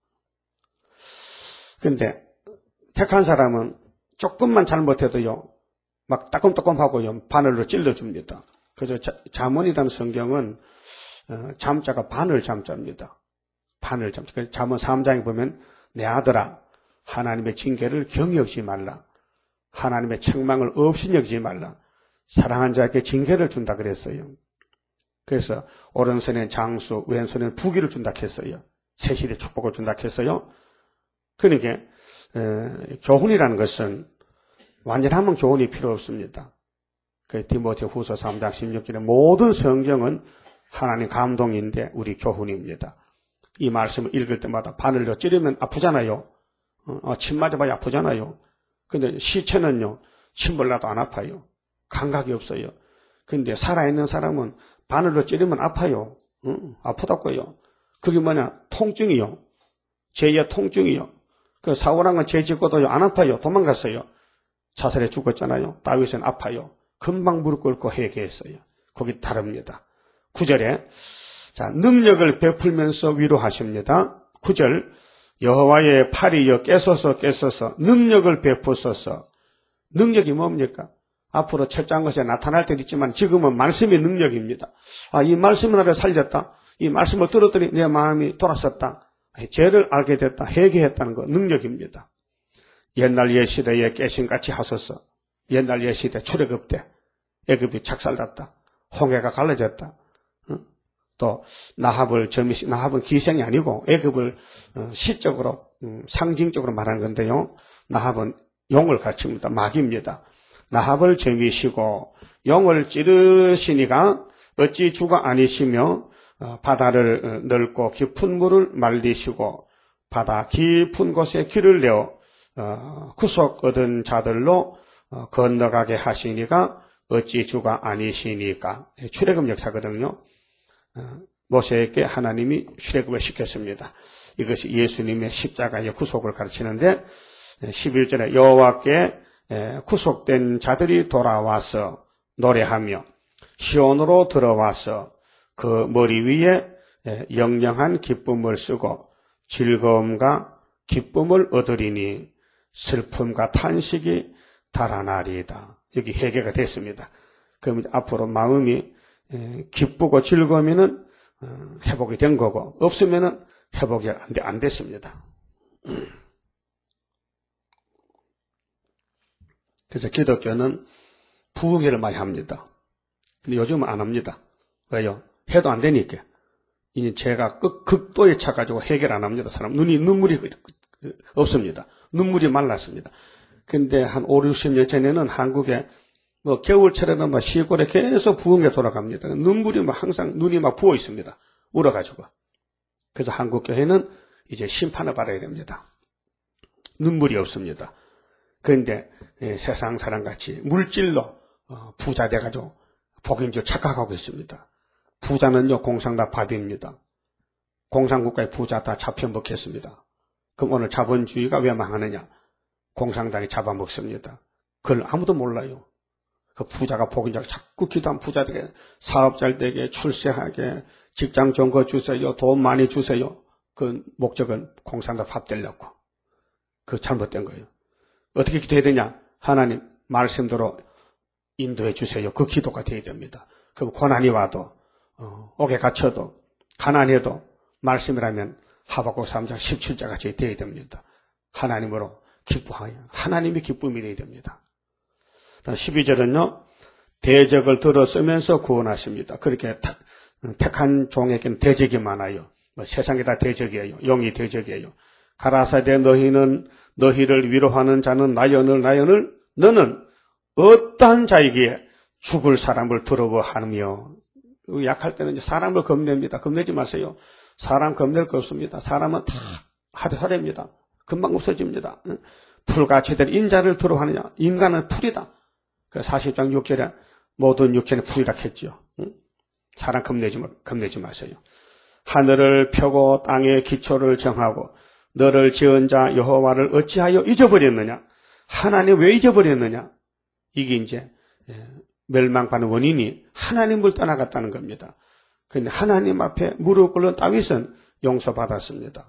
근데 택한 사람은 조금만 잘못해도요, 막 따끔따끔하고요, 바늘로 찔러줍니다. 그래서 자, 잠언이라는 성경은 어, 잠자가 바늘 잠자입니다. 바늘 잠자. 그래서 잠언 삼 장에 보면 내 아들아, 하나님의 징계를 경히 여기지 말라. 하나님의 책망을 없이 여기지 말라. 사랑한 자에게 징계를 준다 그랬어요. 그래서 오른손에 장수, 왼손에 부귀를 준다 했어요. 세실의 축복을 준다 했어요. 그러니까 에, 교훈이라는 것은 완전하면 교훈이 필요 없습니다. 그 디모데 후서 삼 장 십육 절에 모든 성경은 하나님 감동인데 우리 교훈입니다. 이 말씀을 읽을 때마다 바늘로 찌르면 아프잖아요. 어, 침 맞아봐야 아프잖아요. 근데 시체는요, 침 발라도 안 아파요. 감각이 없어요. 근데 살아있는 사람은 바늘로 찌르면 아파요. 어, 아프다고요. 그게 뭐냐? 통증이요. 죄의 통증이요. 그 사고난 건 죄 짓고도 안 아파요. 도망갔어요. 자살해 죽었잖아요. 다윗은 아파요. 금방 무릎 꿇고 회개했어요. 거기 다릅니다. 구 절에 자 능력을 베풀면서 위로하십니다. 구 절 여호와의 팔이여 깨소서 깨소서 능력을 베푸소서. 능력이 뭡니까? 앞으로 철저한 것에 나타날 때도 있지만 지금은 말씀의 능력입니다. 아, 이 말씀을 나를 살렸다. 이 말씀을 들었더니 내 마음이 돌아섰다. 죄를 알게 됐다. 회개했다는 거 능력입니다. 옛날 옛시대에 깨신같이 하소서. 옛날 옛시대 출애굽 때 애굽이 작살났다. 홍해가 갈라졌다. 또 나합을 점이시 나합은 기생이 아니고 애굽을 시적으로 상징적으로 말하는 건데요. 나합은 용을 갖춥니다. 마귀입니다. 나합을 점이시고 용을 찌르시니가 어찌 주가 아니시며 바다를 넓고 깊은 물을 말리시고 바다 깊은 곳에 길을 내어 구속 얻은 자들로 건너가게 하시니가 어찌 주가 아니시니까. 출애굽 역사거든요. 모세에게 하나님이 출애굽을 시켰습니다. 이것이 예수님의 십자가의 구속을 가르치는데 십일 절에 여호와께 구속된 자들이 돌아와서 노래하며 시온으로 들어와서 그 머리 위에 영영한 기쁨을 쓰고 즐거움과 기쁨을 얻으리니 슬픔과 탄식이 달아나리이다. 여기 회개가 됐습니다. 그럼 앞으로 마음이 기쁘고 즐거우면은 회복이 된 거고 없으면은 회복이 안, 안 됐습니다. 그래서 기독교는 부흥회를 많이 합니다. 근데 요즘은 안 합니다. 왜요? 해도 안 되니까. 이제 제가 극, 극도에 차가지고 해결 안 합니다. 사람 눈이 눈물이 없습니다. 눈물이 말랐습니다. 근데 한 오, 육십 년 전에는 한국에 뭐 겨울철에는 막 시골에 계속 부흥회 돌아갑니다. 눈물이 막 항상 눈이 막 부어 있습니다. 울어가지고. 그래서 한국 교회는 이제 심판을 받아야 됩니다. 눈물이 없습니다. 그런데 예, 세상 사람같이 물질로 어, 부자 돼가지고 복인 줄 착각하고 있습니다. 부자는요 공상 다 밥입니다. 공산국가의 부자 다 잡혀먹겠습니다. 그럼 오늘 자본주의가 왜 망하느냐? 공산당이 잡아먹습니다. 그걸 아무도 몰라요. 그 부자가 복인 줄 자꾸 기도하면 부자 되게 사업 잘 되게 출세하게 직장 좋은 거 주세요. 돈 많이 주세요. 그 목적은 공산당 밥 되려고. 그 잘못된 거예요. 어떻게 기도해야 되냐? 하나님 말씀대로 인도해 주세요. 그 기도가 되어야 됩니다. 그럼 고난이 와도 어, 옥에 갇혀도 가난해도 말씀이라면 하박국 삼 장 십칠 절 같이 되어야 됩니다. 하나님으로 기뻐하여 하나님이 기쁨이 되어야 됩니다. 십이 절은요. 대적을 들어쓰면서 구원하십니다. 그렇게 택한 종에게는 대적이 많아요. 뭐 세상에 다 대적이에요. 영이 대적이에요. 가라사대 너희는 너희를 위로하는 자는 나연을 나연을 너는 어떠한 자에게 죽을 사람을 두려워하며 약할 때는 사람을 겁냅니다. 겁내지 마세요. 사람 겁낼 거 없습니다. 사람은 다 하루살이입니다. 금방 없어집니다. 풀같이 된 인자를 두려워하느냐? 인간은 풀이다. 그 사십 장 육 절에 모든 육체는 풀이라 했지요. 사람 겁내지, 겁내지 마세요. 하늘을 펴고 땅의 기초를 정하고 너를 지은 자 여호와를 어찌하여 잊어버렸느냐? 하나님 왜 잊어버렸느냐? 이게 이제 멸망받는 원인이 하나님을 떠나갔다는 겁니다. 그런데 하나님 앞에 무릎 꿇은 다윗은 용서받았습니다.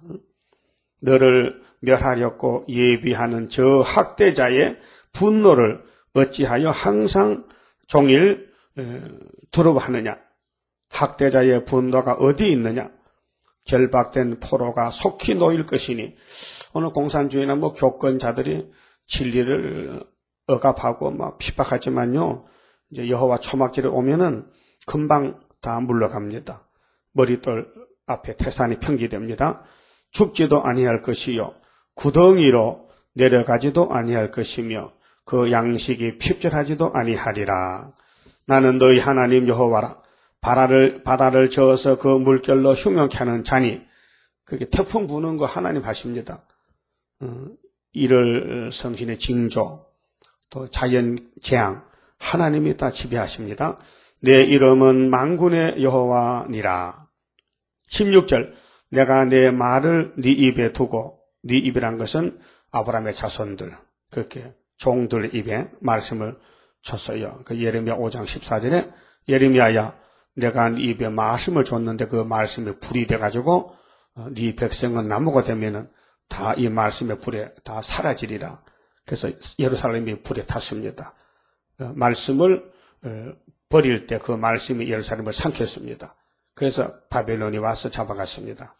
너를 멸하려고 예비하는 저 학대자의 분노를 어찌하여 항상 종일 두려워하느냐? 학대자의 분노가 어디 있느냐? 결박된 포로가 속히 놓일 것이니 오늘 공산주의나 뭐 교권자들이 진리를 억압하고 막 핍박하지만요, 이제 여호와 초막절에 오면은 금방 다 물러갑니다. 머릿돌 앞에 태산이 평기됩니다. 죽지도 아니할 것이요 구덩이로 내려가지도 아니할 것이며 그 양식이 핍절하지도 아니하리라. 나는 너희 하나님 여호와라. 바다를 바다를 저어서 그 물결로 흉명케 하는 자니, 그게 태풍 부는 거 하나님 하십니다. 어, 이를 성신의 징조, 또 자연 재앙 하나님이 다 지배하십니다. 내 이름은 만군의 여호와니라. 십육 절 내가 내 말을 네 입에 두고, 네 입이란 것은 아브라함의 자손들, 그렇게 종들 입에 말씀을 줬어요. 그 예레미야 오 장 십사 절에 예레미야야 내가 네 입에 말씀을 줬는데 그 말씀이 불이 돼가지고 네 백성은 나무가 되면은 다 이 말씀의 불에 다 사라지리라. 그래서 예루살렘이 불에 탔습니다. 말씀을 버릴 때 그 말씀이 예루살렘을 삼켰습니다. 그래서 바벨론이 와서 잡아갔습니다.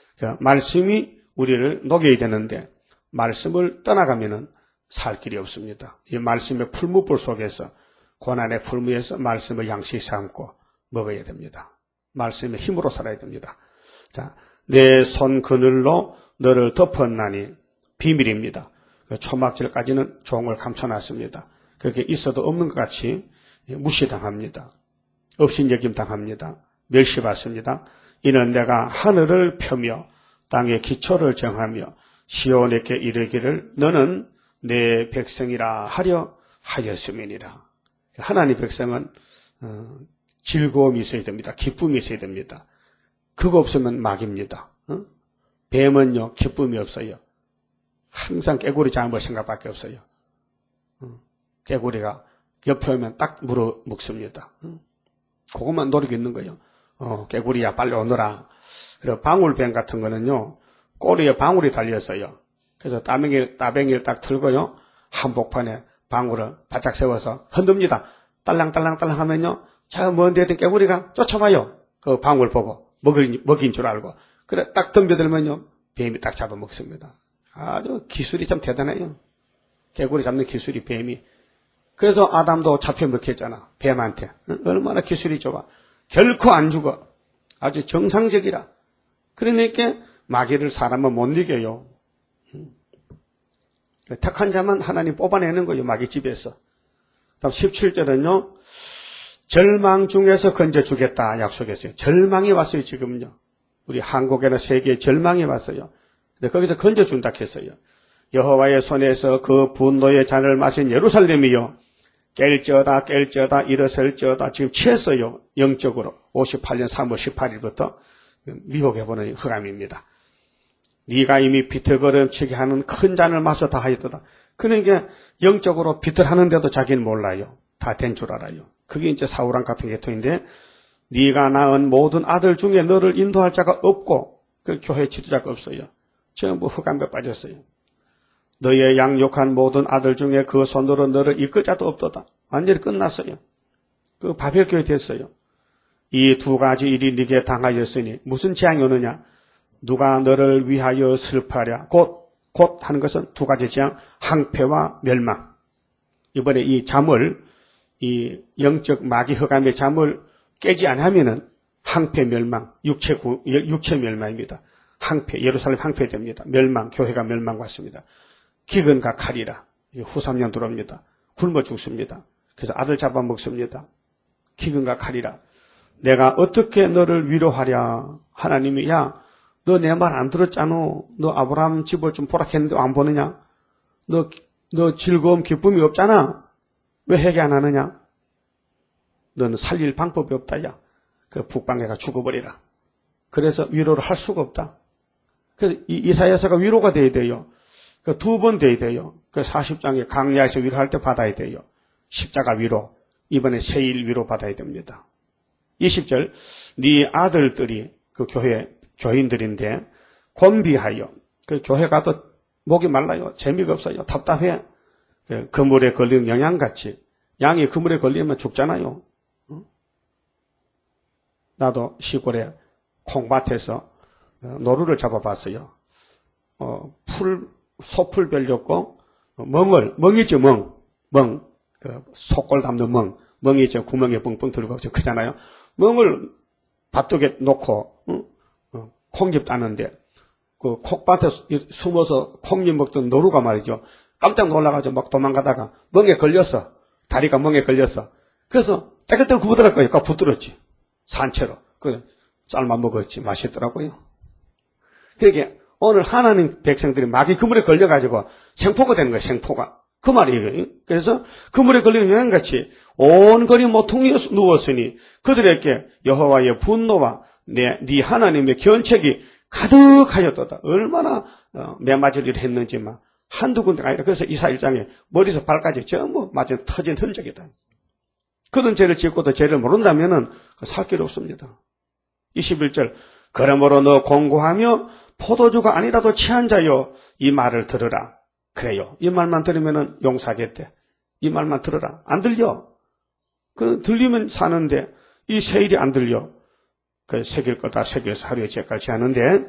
말씀이 우리를 녹여야 되는데 말씀을 떠나가면은 살 길이 없습니다. 이 말씀의 풀무불 속에서, 고난의 풀무에서 말씀을 양식 삼고 먹어야 됩니다. 말씀의 힘으로 살아야 됩니다. 자, 내 손 그늘로 너를 덮었나니 비밀입니다. 그 초막절까지는 종을 감춰놨습니다. 그렇게 있어도 없는 것 같이 무시당합니다. 업신여김 당합니다. 멸시받습니다. 이는 내가 하늘을 펴며 땅의 기초를 정하며 시온에게 이르기를 너는 내 백성이라 하려 하였음이니라. 하나님 백성은 어, 즐거움이 있어야 됩니다. 기쁨이 있어야 됩니다. 그거 없으면 막입니다. 어? 뱀은요 기쁨이 없어요. 항상 깨구리 잡을 생각밖에 없어요. 어? 깨구리가 옆에 오면 딱 물어 먹습니다. 어? 그것만 노리고 있는 거예요. 어, 깨구리야 빨리 오너라. 그리고 방울뱀 같은 거는요 꼬리에 방울이 달렸어요. 그래서 따뱅이, 따뱅이를 딱 틀고요 한복판에 방울을 바짝 세워서 흔듭니다. 딸랑딸랑딸랑 하면요 저 먼 데에 있던 깨구리가 쫓아와요. 그 방울 보고 먹인, 먹인 줄 알고. 그래 딱 덤벼들면요 뱀이 딱 잡아먹습니다. 아주 기술이 참 대단해요. 깨구리 잡는 기술이 뱀이. 그래서 아담도 잡혀 먹혔잖아. 뱀한테. 얼마나 기술이 좋아. 결코 안 죽어. 아주 정상적이라. 그러니까 마귀를 사람은 못 이겨요. 택한 자만 하나님 뽑아내는 거예요. 마귀 집에서. 다음 십칠 절은요. 절망 중에서 건져주겠다 약속했어요. 절망이 왔어요. 지금요. 우리 한국에는 세계에 절망이 왔어요. 근데 거기서 건져준다 했어요. 여호와의 손에서 그 분노의 잔을 마신 예루살렘이요. 깰쩌다 깰쩌다 일어설쩌다 지금 취했어요. 영적으로. 오십팔 년 삼월 십팔일부터 미혹해보는 흑암입니다. 네가 이미 비틀거름치게 하는 큰 잔을 마셔 다 하였도다. 그러니까 영적으로 비틀하는데도 자기는 몰라요. 다 된 줄 알아요. 그게 이제 사울왕 같은 계통인데 네가 낳은 모든 아들 중에 너를 인도할 자가 없고 그 교회 지도자가 없어요. 전부 흑암에 빠졌어요. 너의 양육한 모든 아들 중에 그 손으로 너를 이끌 자도 없도다. 완전히 끝났어요. 그 바벨교회 됐어요. 이 두 가지 일이 네게 당하였으니 무슨 재앙이 오느냐? 누가 너를 위하여 슬퍼하랴. 곧, 곧 하는 것은 두 가지 재앙, 항폐와 멸망. 이번에 이 잠을, 이 영적 마귀 흑암의 잠을 깨지 않으면은 항폐 멸망, 육체, 육체 멸망입니다. 항폐, 예루살렘 항폐됩니다. 멸망, 교회가 멸망 왔습니다. 기근과 칼이라. 후삼 년 들어옵니다. 굶어 죽습니다. 그래서 아들 잡아먹습니다. 기근과 칼이라. 내가 어떻게 너를 위로하랴. 하나님이 야 너 내 말 안 들었잖아. 너 아브라함 집을 좀 보라 했는데 안 보느냐? 너, 너 즐거움, 기쁨이 없잖아. 왜 회개 안 하느냐? 너는 살릴 방법이 없다, 야. 그 북방에가 죽어버리라. 그래서 위로를 할 수가 없다. 그래서 이 이사야서가 위로가 돼야 돼요. 그 두 번 돼야 돼요. 그 사십 장에 강야에서 위로할 때 받아야 돼요. 십자가 위로. 이번에 세일 위로 받아야 됩니다. 이십 절, 네 아들들이 그 교회, 교인들인데, 곤비하여. 그 교회 가도 목이 말라요. 재미가 없어요. 답답해. 그 그물에 걸리는 영양같이. 양이 그물에 걸리면 죽잖아요. 나도 시골에 콩밭에서 노루를 잡아봤어요. 어, 풀, 소풀 별렸고, 멍을, 멍이죠, 멍. 멍. 그, 속골 담는 멍. 멍이 저 구멍에 뻥뻥 들고 저 크잖아요. 멍을 밭둑에 놓고, 어? 어, 콩잎 따는데, 그 콩밭에 숨어서 콩잎 먹던 노루가 말이죠. 깜짝 놀라가지고 막 도망가다가 멍에 걸렸어. 다리가 멍에 걸렸어. 그래서 깨끗하게 구부더라고요. 까 붙들었지. 산채로. 그, 삶아 먹었지. 맛있더라고요. 그러게, 오늘 하나님 백성들이 마귀 그물에 걸려가지고 생포가 되는 거예요, 생포가. 그 말이에요. 그래서 그물에 걸리는 여행같이 온 거리 모퉁이에 누웠으니 그들에게 여호와의 분노와 내, 네 하나님의 견책이 가득하였도다. 얼마나 어, 매맞으리를 했는지만 한두 군데가 아니라. 그래서 이사 일 장에 머리에서 발까지 전부 맞은 터진 흔적이다. 그런 죄를 짓고도 죄를 모른다면은 살 길이 없습니다. 이십일 절, 그러므로 너 공고하며 포도주가 아니라도 취한 자여 이 말을 들으라. 그래요. 이 말만 들으면은 용서하겠대. 이 말만 들으라. 안 들려. 그 들리면 사는데 이 세일이 안 들려. 그 새길 거 다 새겨서 하루에 죄까지 하는데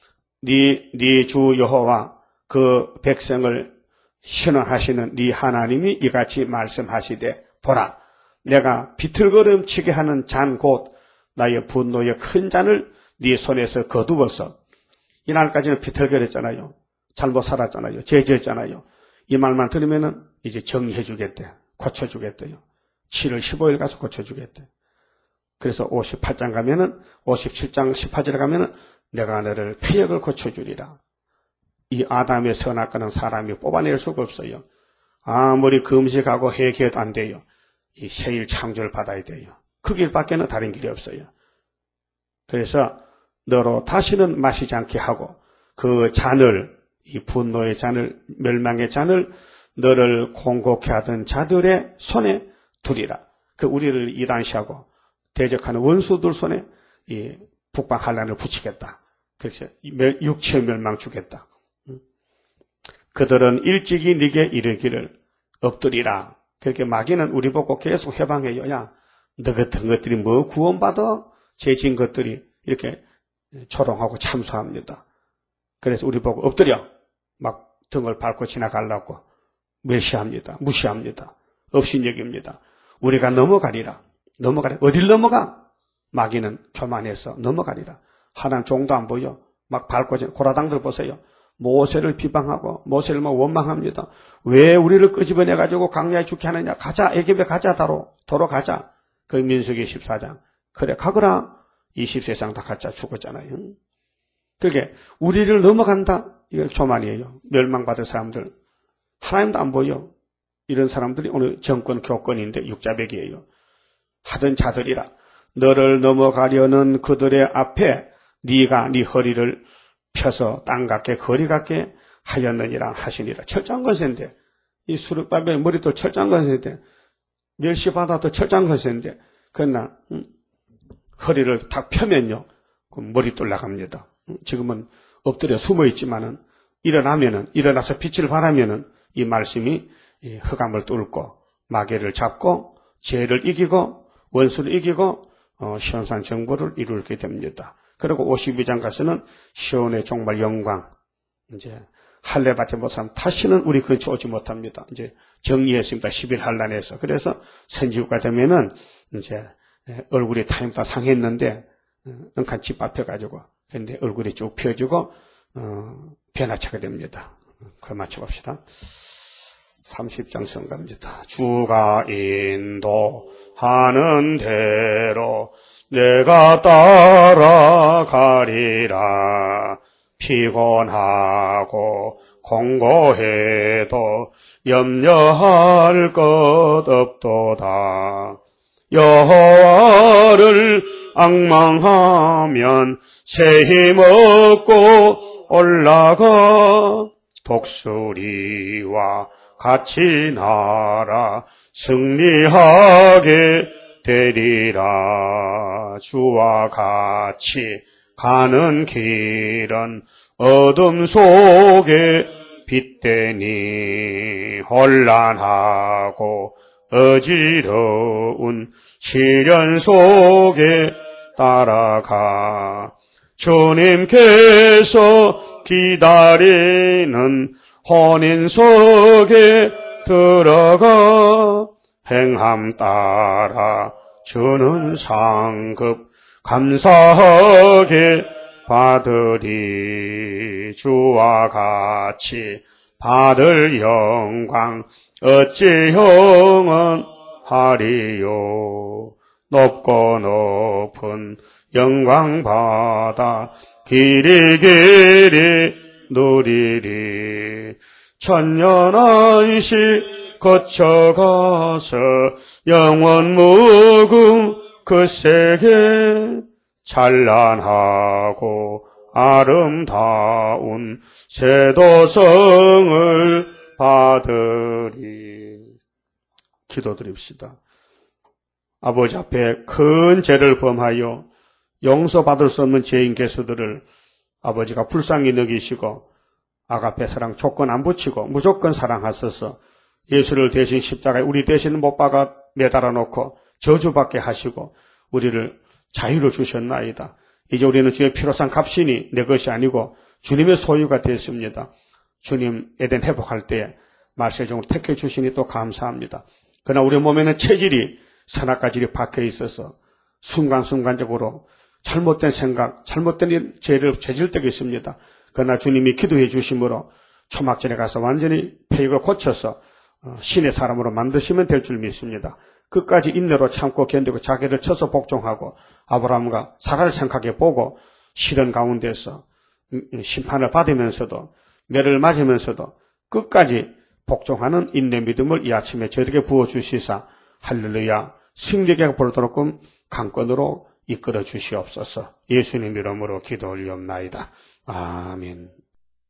네 네 주 여호와 그 백성을 신원하시는 네 하나님이 이같이 말씀하시되 보라 내가 비틀거름치게 하는 잔 곧 나의 분노의 큰 잔을 네 손에서 거두어서 이날까지는 비틀거렸잖아요. 잘못 살았잖아요. 죄지었잖아요. 이 말만 들으면은 이제 정리해 주겠대. 고쳐 주겠대요. 칠월 십오일 가서 고쳐 주겠대. 그래서 오십팔 장 가면은 오십칠 장 십팔 절에 가면은 내가 너를 패역을 고쳐 주리라. 이 아담의 선악과는 사람이 뽑아낼 수가 없어요. 아무리 금식하고 회개해도 안 돼요. 이 세일 창조를 받아야 돼요. 그 길밖에는 다른 길이 없어요. 그래서 너로 다시는 마시지 않게 하고 그 잔을 이 분노의 잔을 멸망의 잔을 너를 공곡해 하던 자들의 손에 두리라. 그 우리를 이단시하고 대적하는 원수들 손에 이 북방 환란을 붙이겠다. 그래서 육체 멸망 주겠다. 그들은 일찍이 네게 이르기를 엎드리라. 그렇게 마귀는 우리 보고 계속 해방해요. 야, 너 같은 것들이 뭐 구원받아? 죄진 것들이 이렇게 조롱하고 참수합니다. 그래서 우리 보고 엎드려. 막 등을 밟고 지나가려고 멸시합니다. 무시합니다. 업신여깁니다. 우리가 넘어가리라. 넘어가리라. 어딜 넘어가? 마귀는 교만해서 넘어가리라. 하나님 종도 안 보여. 막 밟고 고라당들 보세요. 모세를 비방하고 모세를 막 원망합니다. 왜 우리를 끄집어내가지고 강야에 죽게 하느냐. 가자. 애굽에 가자. 다로. 도로 가자. 그 민수기 십사 장. 그래 가거라. 이십세 장 다 가짜 죽었잖아요. 그게 우리를 넘어간다. 이거 교만이에요. 멸망받을 사람들. 하나님도 안 보여. 이런 사람들이 오늘 정권 교권인데 육자백이에요. 하던 자들이라. 너를 넘어가려는 그들의 앞에 네가 네 허리를 펴서 땅 같게 거리 같게 하였느니라 하시니라. 철저한 것인데 이 수르바벨 머리도 철저한 것인데 멸시받아도 철저한 것인데 그러나 음, 허리를 탁 펴면요. 그 머리돌 나갑니다. 음, 지금은 엎드려 숨어 있지만은 일어나면은 일어나서 빛을 발하면은 이 말씀이 이 흑암을 뚫고 마귀를 잡고 죄를 이기고 원수를 이기고 어, 시온산 정보를 이루게 됩니다. 그리고 오십이 장 가서는 시온의 정말 영광 이제 할례 받지 못한 다시는 우리 근처 오지 못합니다. 이제 정리했습니다. 십일 한란에서. 그래서 선지후가 되면은 이제 얼굴이 타임다 상했는데 은칸 집 앞에 가지고 근데 얼굴이 쭉 펴지고 어, 변화차게 됩니다. 그 맞춰봅시다. 삼십 장 성갑니다. 주가 인도하는 대로 내가 따라가리라. 피곤하고 공고해도 염려할 것 없도다. 여호와를 앙망하면 새 힘 얻고 올라가. 독수리와 같이 날아 승리하게 되리라. 주와 같이 가는 길은 어둠 속에 빛되니 혼란하고 어지러운 시련 속에 따라가. 주님께서 기다리는 혼인석에 들어가. 행함 따라 주는 상급 감사하게 받으리. 주와 같이 받을 영광 어찌 형은 하리요. 높고 높은 영광 받아 길이 길이 누리리. 천년 안식 거쳐가서 영원 무궁 그 세계 찬란하고 아름다운 세도성을 받으리. 기도드립시다. 아버지 앞에 큰 죄를 범하여 용서받을 수 없는 죄인 개수들을 아버지가 불쌍히 여기시고 아가페 사랑 조건 안 붙이고 무조건 사랑하셔서 예수를 대신 십자가에 우리 대신 못 박아 매달아 놓고 저주받게 하시고 우리를 자유로 주셨나이다. 이제 우리는 주의 피로 산 값이니 내 것이 아니고 주님의 소유가 됐습니다. 주님 에덴 회복할 때 말세종으로 택해 주시니 또 감사합니다. 그러나 우리 몸에는 체질이 선악과질이 박혀 있어서 순간순간적으로 잘못된 생각, 잘못된 죄를 죄질 때가 있습니다. 그러나 주님이 기도해 주심으로 초막절에 가서 완전히 폐역을 고쳐서 신의 사람으로 만드시면 될 줄 믿습니다. 끝까지 인내로 참고 견디고 자기를 쳐서 복종하고 아브라함과 사라를 생각해 보고 시련 가운데서 심판을 받으면서도 매를 맞으면서도 끝까지 복종하는 인내 믿음을 이 아침에 저에게 부어주시사 할렐루야 승리에게 보도록끔 강권으로 이끌어 주시옵소서. 예수님 이름으로 기도 올리옵나이다. 아멘.